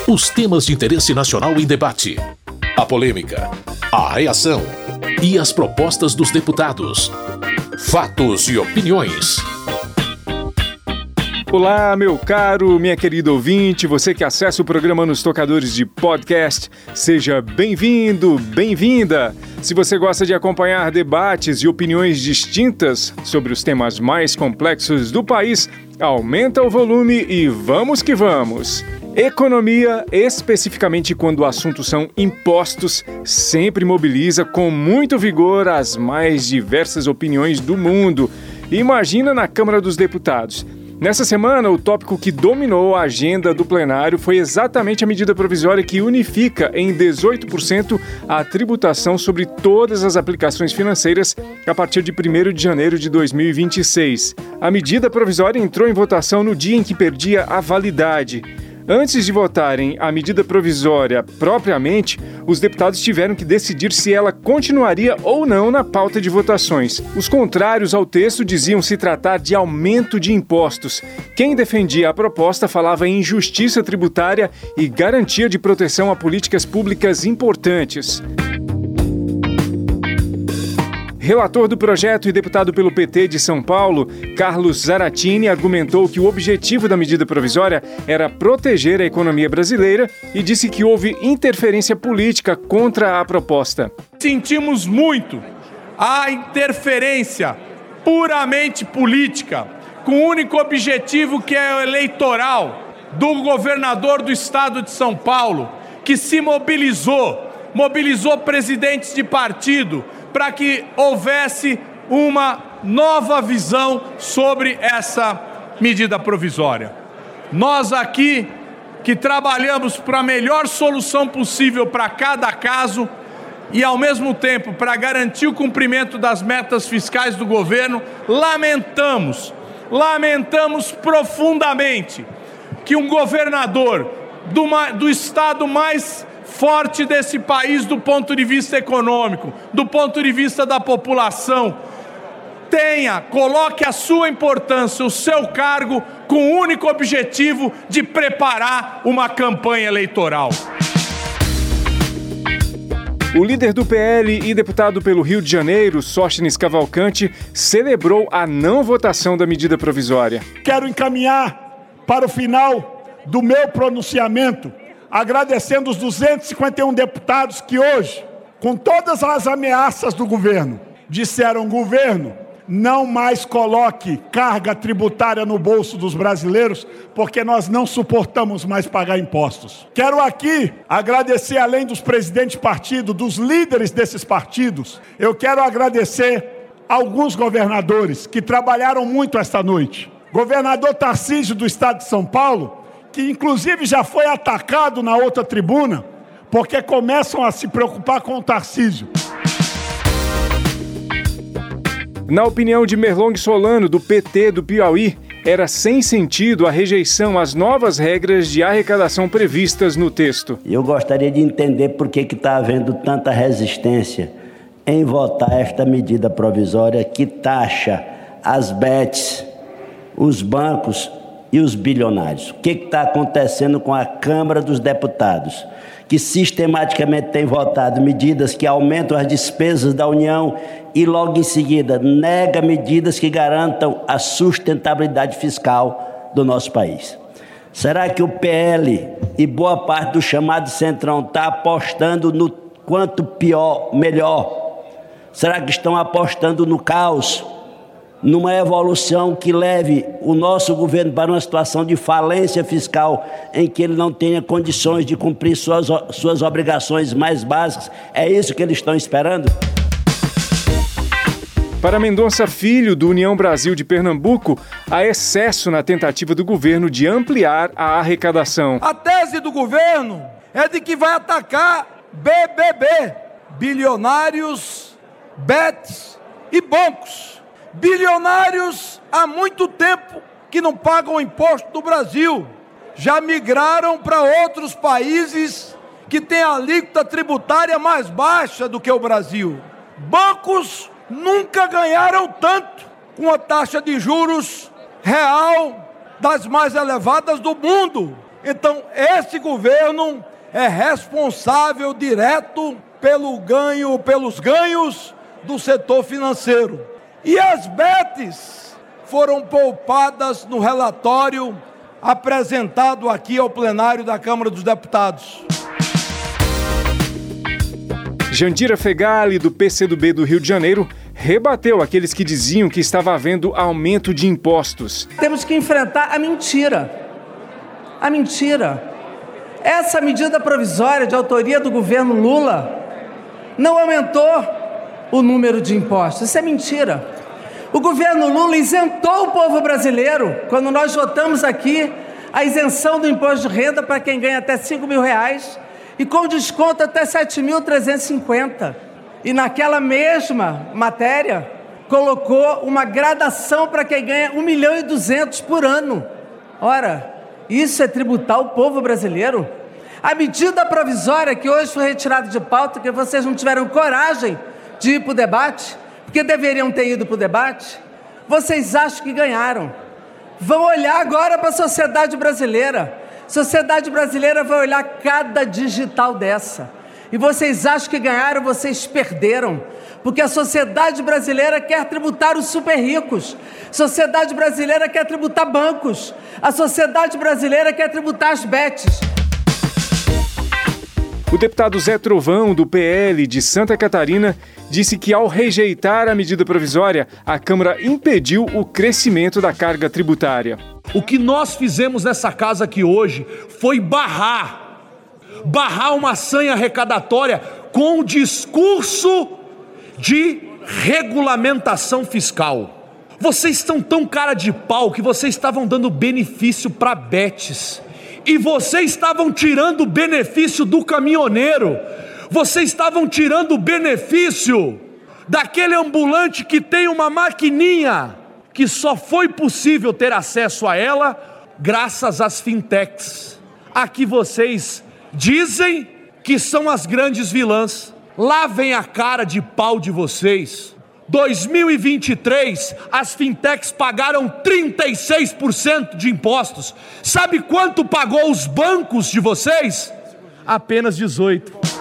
Os temas de interesse nacional em debate, a polêmica, a reação e as propostas dos deputados. Fatos e opiniões. Olá, meu caro, minha querida ouvinte, você que acessa o programa nos tocadores de podcast, seja bem-vindo, bem-vinda. Se você gosta de acompanhar debates e opiniões distintas sobre os temas mais complexos do país, aumenta o volume e vamos que vamos. Economia, especificamente quando o assunto são impostos, sempre mobiliza com muito vigor as mais diversas opiniões do mundo. Imagina na Câmara dos Deputados. Nessa semana, o tópico que dominou a agenda do plenário foi exatamente a medida provisória que unifica em 18% a tributação sobre todas as aplicações financeiras a partir de 1º de janeiro de 2026. A medida provisória entrou em votação no dia em que perdia a validade. Antes de votarem a medida provisória propriamente, os deputados tiveram que decidir se ela continuaria ou não na pauta de votações. Os contrários ao texto diziam se tratar de aumento de impostos. Quem defendia a proposta falava em justiça tributária e garantia de proteção a políticas públicas importantes. Relator do projeto e deputado pelo PT de São Paulo, Carlos Zaratini, argumentou que o objetivo da medida provisória era proteger a economia brasileira e disse que houve interferência política contra a proposta. Sentimos muito a interferência puramente política, com o único objetivo que é o eleitoral do governador do estado de São Paulo, que se mobilizou presidentes de partido, para que houvesse uma nova visão sobre essa medida provisória. Nós aqui, que trabalhamos para a melhor solução possível para cada caso e, ao mesmo tempo, para garantir o cumprimento das metas fiscais do governo, lamentamos profundamente que um governador do estado mais forte desse país do ponto de vista econômico, do ponto de vista da população, coloque a sua importância, o seu cargo, com o único objetivo de preparar uma campanha eleitoral. O líder do PL e deputado pelo Rio de Janeiro, Sóstenes Cavalcante, celebrou a não votação da medida provisória. Quero encaminhar para o final do meu pronunciamento agradecendo os 251 deputados que hoje, com todas as ameaças do governo, disseram: governo, não mais coloque carga tributária no bolso dos brasileiros, porque nós não suportamos mais pagar impostos. Quero aqui agradecer, além dos presidentes de partido, dos líderes desses partidos, eu quero agradecer alguns governadores que trabalharam muito esta noite. Governador Tarcísio do estado de São Paulo, que inclusive já foi atacado na outra tribuna, porque começam a se preocupar com o Tarcísio. Na opinião de Merlong Solano, do PT do Piauí, era sem sentido a rejeição às novas regras de arrecadação previstas no texto. Eu gostaria de entender por que está havendo tanta resistência em votar esta medida provisória que taxa as bets, os bancos e os bilionários. O que está acontecendo com a Câmara dos Deputados, que sistematicamente tem votado medidas que aumentam as despesas da União e logo em seguida nega medidas que garantam a sustentabilidade fiscal do nosso país? Será que o PL e boa parte do chamado Centrão está apostando no quanto pior, melhor? Será que estão apostando no caos? Numa evolução que leve o nosso governo para uma situação de falência fiscal em que ele não tenha condições de cumprir suas obrigações mais básicas? É isso que eles estão esperando? Para Mendonça Filho, do União Brasil de Pernambuco, há excesso na tentativa do governo de ampliar a arrecadação. A tese do governo é de que vai atacar BBB, bilionários, bets e bancos. Bilionários há muito tempo que não pagam imposto do Brasil. Já migraram para outros países que têm a alíquota tributária mais baixa do que o Brasil. Bancos nunca ganharam tanto, com a taxa de juros real das mais elevadas do mundo. Então, esse governo é responsável direto pelos ganhos do setor financeiro. E as bets foram poupadas no relatório apresentado aqui ao plenário da Câmara dos Deputados. Jandira Fegali, do PCdoB do Rio de Janeiro, rebateu aqueles que diziam que estava havendo aumento de impostos. Temos que enfrentar a mentira. A mentira. Essa medida provisória de autoria do governo Lula não aumentou o número de impostos. Isso é mentira. O governo Lula isentou o povo brasileiro, quando nós votamos aqui a isenção do imposto de renda para quem ganha até R$5.000 e com desconto até R$7.350. E naquela mesma matéria, colocou uma gradação para quem ganha R$1.200.000 por ano. Ora, isso é tributar o povo brasileiro? A medida provisória que hoje foi retirada de pauta, que vocês não tiveram coragem de ir para o debate, porque deveriam ter ido para o debate, vocês acham que ganharam. Vão olhar agora para a sociedade brasileira. A sociedade brasileira vai olhar cada digital dessa. E vocês acham que ganharam, vocês perderam. Porque a sociedade brasileira quer tributar os super ricos. A sociedade brasileira quer tributar bancos. A sociedade brasileira quer tributar as bets. O deputado Zé Trovão, do PL de Santa Catarina, disse que ao rejeitar a medida provisória, a Câmara impediu o crescimento da carga tributária. O que nós fizemos nessa casa aqui hoje foi barrar uma sanha arrecadatória com o discurso de regulamentação fiscal. Vocês estão tão cara de pau que vocês estavam dando benefício para bets. E vocês estavam tirando o benefício do caminhoneiro. Vocês estavam tirando o benefício daquele ambulante que tem uma maquininha que só foi possível ter acesso a ela graças às fintechs. Aqui vocês dizem que são as grandes vilãs. Lavem a cara de pau de vocês. 2023, as fintechs pagaram 36% de impostos. Sabe quanto pagou os bancos de vocês? Apenas 18%.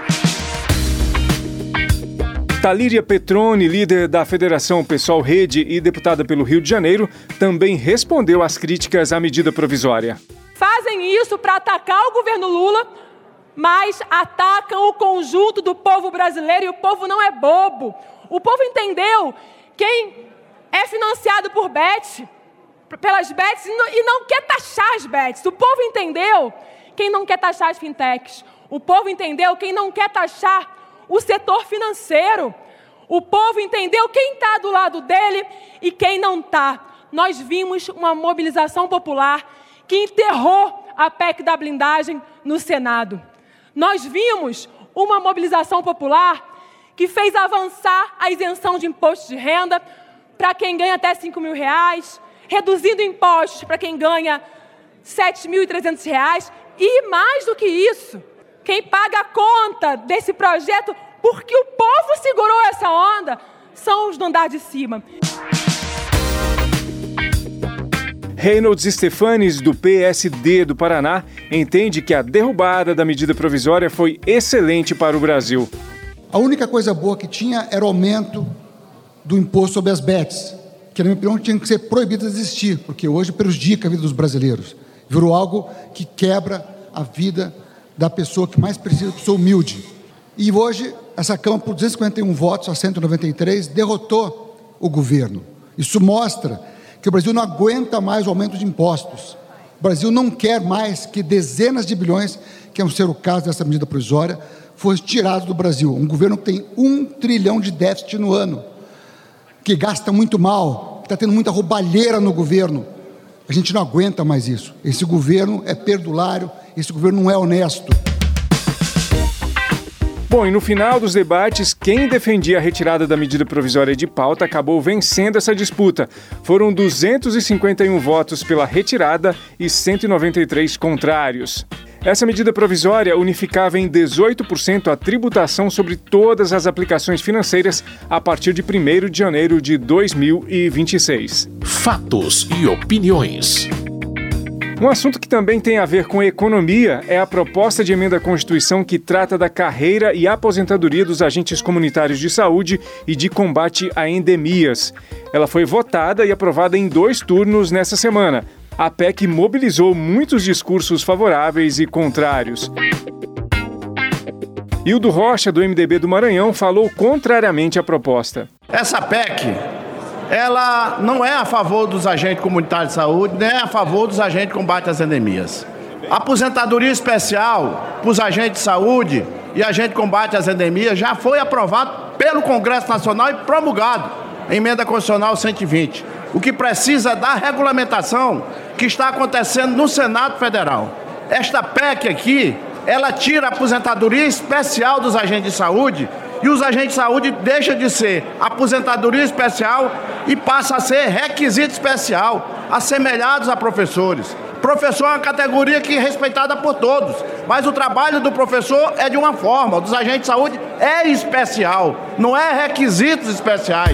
Talíria Petroni, líder da Federação Pessoal Rede e deputada pelo Rio de Janeiro, também respondeu às críticas à medida provisória. Fazem isso para atacar o governo Lula, mas atacam o conjunto do povo brasileiro, e o povo não é bobo. O povo entendeu quem é financiado por bets, pelas bets, e não quer taxar as bets. O povo entendeu quem não quer taxar as fintechs. O povo entendeu quem não quer taxar o setor financeiro. O povo entendeu quem está do lado dele e quem não está. Nós vimos uma mobilização popular que enterrou a PEC da blindagem no Senado. Nós vimos uma mobilização popular que fez avançar a isenção de imposto de renda para quem ganha até R$5.000, reduzindo impostos para quem ganha R$7.300, e mais do que isso, quem paga a conta desse projeto, porque o povo segurou essa onda, são os do andar de cima. Reynolds Stefanes, do PSD do Paraná, entende que a derrubada da medida provisória foi excelente para o Brasil. A única coisa boa que tinha era o aumento do imposto sobre as bets, que, na minha opinião, tinha que ser proibido de existir, porque hoje prejudica a vida dos brasileiros. Virou algo que quebra a vida da pessoa que mais precisa, pessoa humilde. E hoje, essa Câmara, por 251 votos a 193, derrotou o governo. Isso mostra que o Brasil não aguenta mais o aumento de impostos. O Brasil não quer mais que dezenas de bilhões, que é ser o caso dessa medida provisória, fosse tirado do Brasil. Um governo que tem 1 trilhão de déficit no ano, que gasta muito mal, que está tendo muita roubalheira no governo. A gente não aguenta mais isso. Esse governo é perdulário, esse governo não é honesto. Bom, e no final dos debates, quem defendia a retirada da medida provisória de pauta acabou vencendo essa disputa. Foram 251 votos pela retirada e 193 contrários. Essa medida provisória unificava em 18% a tributação sobre todas as aplicações financeiras a partir de 1º de janeiro de 2026. Fatos e opiniões. Um assunto que também tem a ver com economia é a proposta de emenda à Constituição que trata da carreira e aposentadoria dos agentes comunitários de saúde e de combate a endemias. Ela foi votada e aprovada em 2 turnos nessa semana. A PEC mobilizou muitos discursos favoráveis e contrários. Hildo Rocha, do MDB do Maranhão, falou contrariamente à proposta. Essa PEC, ela não é a favor dos agentes comunitários de saúde, nem é a favor dos agentes de combate às endemias. A aposentadoria especial para os agentes de saúde e agentes de combate às endemias já foi aprovado pelo Congresso Nacional e promulgado em emenda constitucional 120. O que precisa da regulamentação que está acontecendo no Senado Federal. Esta PEC aqui, ela tira a aposentadoria especial dos agentes de saúde e os agentes de saúde deixam de ser aposentadoria especial e passa a ser requisito especial, assemelhados a professores. Professor é uma categoria que é respeitada por todos, mas o trabalho do professor é de uma forma, o dos agentes de saúde é especial, não é requisitos especiais.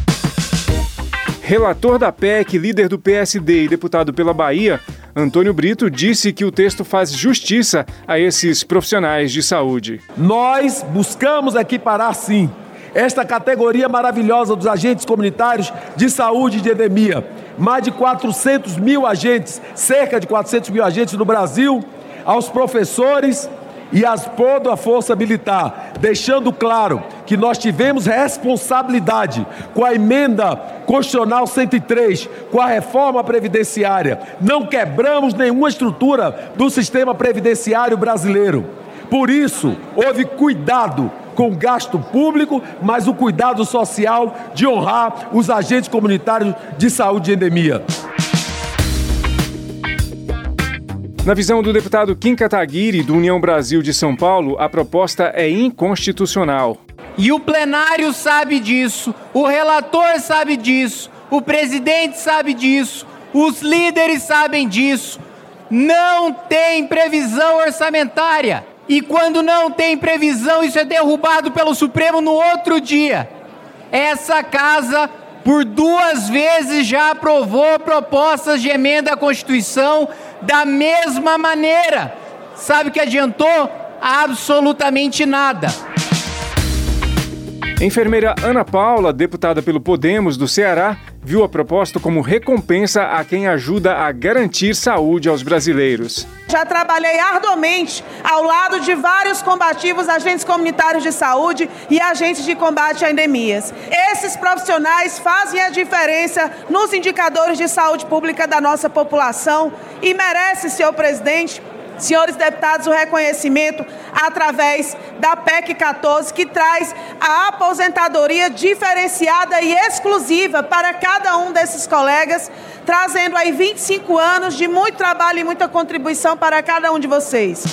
Relator da PEC, líder do PSD e deputado pela Bahia, Antônio Brito disse que o texto faz justiça a esses profissionais de saúde. Nós buscamos equiparar, sim, esta categoria maravilhosa dos agentes comunitários de saúde e de endemia. Mais de 400 mil agentes, cerca de 400 mil agentes no Brasil, aos professores e toda a força militar, deixando claro que nós tivemos responsabilidade com a emenda constitucional 103, com a reforma previdenciária. Não quebramos nenhuma estrutura do sistema previdenciário brasileiro. Por isso, houve cuidado com o gasto público, mas o cuidado social de honrar os agentes comunitários de saúde e endemia. Na visão do deputado Kim Kataguiri, do União Brasil de São Paulo, a proposta é inconstitucional. E o plenário sabe disso, o relator sabe disso, o presidente sabe disso, os líderes sabem disso. Não tem previsão orçamentária. E quando não tem previsão, isso é derrubado pelo Supremo no outro dia. Essa casa, por 2 vezes, já aprovou propostas de emenda à Constituição da mesma maneira. Sabe o que adiantou? Absolutamente nada. A enfermeira Ana Paula, deputada pelo Podemos do Ceará, viu a proposta como recompensa a quem ajuda a garantir saúde aos brasileiros. Já trabalhei arduamente ao lado de vários combativos, agentes comunitários de saúde e agentes de combate a endemias. Esses profissionais fazem a diferença nos indicadores de saúde pública da nossa população e merece, senhor presidente, senhores deputados, o reconhecimento através da PEC 14, que traz a aposentadoria diferenciada e exclusiva para cada um desses colegas, trazendo aí 25 anos de muito trabalho e muita contribuição para cada um de vocês.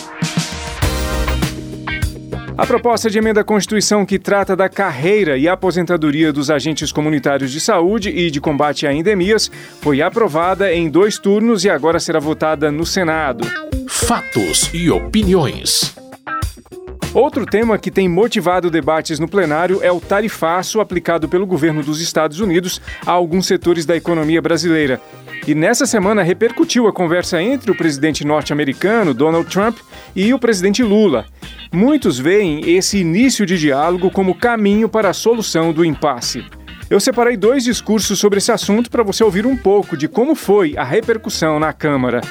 A proposta de emenda à Constituição que trata da carreira e aposentadoria dos agentes comunitários de saúde e de combate a endemias foi aprovada em 2 turnos e agora será votada no Senado. Fatos e opiniões. Outro tema que tem motivado debates no plenário é o tarifaço aplicado pelo governo dos Estados Unidos a alguns setores da economia brasileira. E nessa semana repercutiu a conversa entre o presidente norte-americano, Donald Trump, e o presidente Lula. Muitos veem esse início de diálogo como caminho para a solução do impasse. Eu separei 2 discursos sobre esse assunto para você ouvir um pouco de como foi a repercussão na Câmara.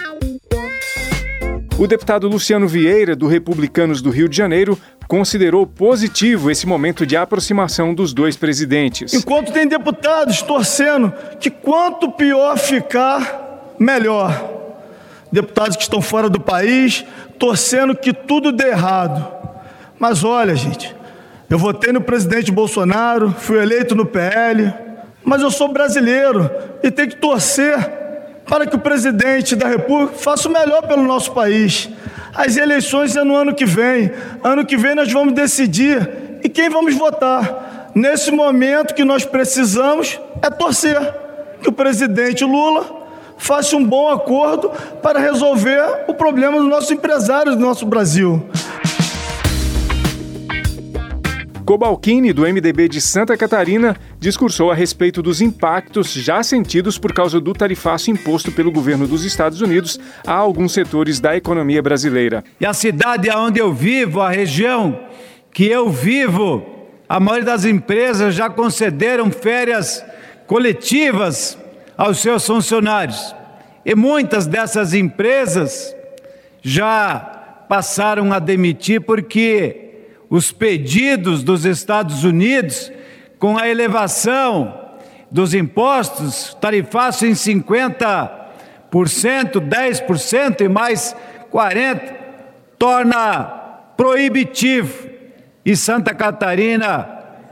O deputado Luciano Vieira, do Republicanos do Rio de Janeiro, considerou positivo esse momento de aproximação dos 2 presidentes. Enquanto tem deputados torcendo que quanto pior ficar, melhor. Deputados que estão fora do país, torcendo que tudo dê errado. Mas olha, gente, eu votei no presidente Bolsonaro, fui eleito no PL, mas eu sou brasileiro e tenho que torcer para que o presidente da República faça o melhor pelo nosso país. As eleições é no ano que vem. Ano que vem nós vamos decidir e quem vamos votar. Nesse momento que nós precisamos é torcer que o presidente Lula faça um bom acordo para resolver o problema dos nossos empresários do nosso Brasil. Cobalcini, do MDB de Santa Catarina, discursou a respeito dos impactos já sentidos por causa do tarifaço imposto pelo governo dos Estados Unidos a alguns setores da economia brasileira. E a cidade onde eu vivo, a região que eu vivo, a maioria das empresas já concederam férias coletivas aos seus funcionários. E muitas dessas empresas já passaram a demitir porque os pedidos dos Estados Unidos, com a elevação dos impostos, tarifaço em 50%, 10% e mais 40%, torna proibitivo. E Santa Catarina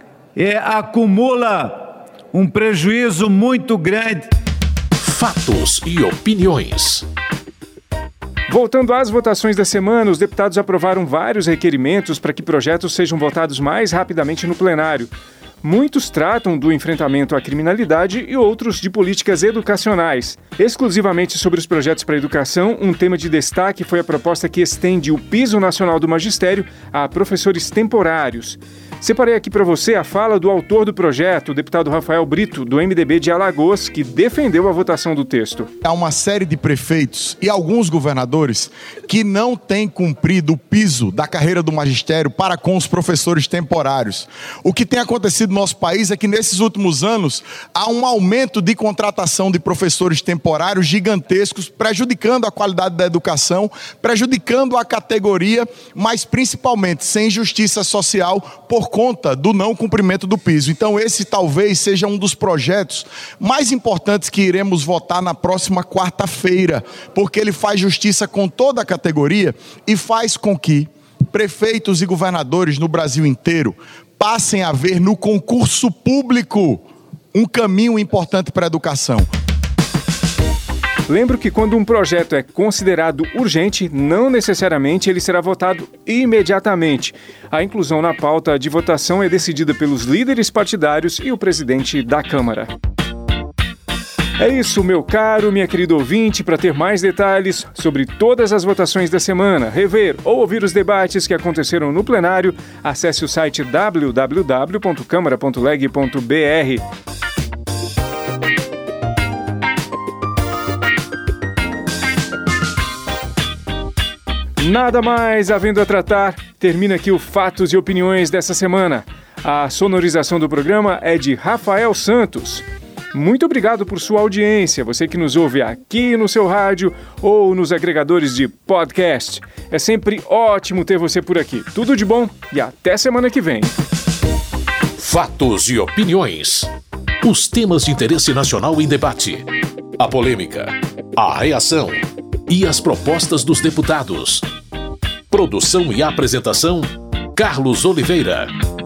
acumula um prejuízo muito grande. Fatos e opiniões. Voltando às votações da semana, os deputados aprovaram vários requerimentos para que projetos sejam votados mais rapidamente no plenário. Muitos tratam do enfrentamento à criminalidade e outros de políticas educacionais. Exclusivamente sobre os projetos para a educação, um tema de destaque foi a proposta que estende o piso nacional do magistério a professores temporários. Separei aqui para você a fala do autor do projeto, o deputado Rafael Brito, do MDB de Alagoas, que defendeu a votação do texto. Há uma série de prefeitos e alguns governadores que não têm cumprido o piso da carreira do magistério para com os professores temporários. O que tem acontecido no nosso país é que nesses últimos anos há um aumento de contratação de professores temporários gigantescos, prejudicando a qualidade da educação, prejudicando a categoria, mas principalmente sem justiça social por conta do não cumprimento do piso. Então esse talvez seja um dos projetos mais importantes que iremos votar na próxima quarta-feira, porque ele faz justiça com toda a categoria e faz com que prefeitos e governadores no Brasil inteiro passem a ver no concurso público um caminho importante para a educação. Lembro que quando um projeto é considerado urgente, não necessariamente ele será votado imediatamente. A inclusão na pauta de votação é decidida pelos líderes partidários e o presidente da Câmara. É isso, meu caro, minha querida ouvinte. Para ter mais detalhes sobre todas as votações da semana, rever ou ouvir os debates que aconteceram no plenário, acesse o site www.câmara.leg.br. Nada mais havendo a tratar, termina aqui o Fatos e Opiniões dessa semana. A sonorização do programa é de Rafael Santos. Muito obrigado por sua audiência, você que nos ouve aqui no seu rádio ou nos agregadores de podcast. É sempre ótimo ter você por aqui. Tudo de bom e até semana que vem. Fatos e opiniões. Os temas de interesse nacional em debate. A polêmica, a reação e as propostas dos deputados. Produção e apresentação, Carlos Oliveira.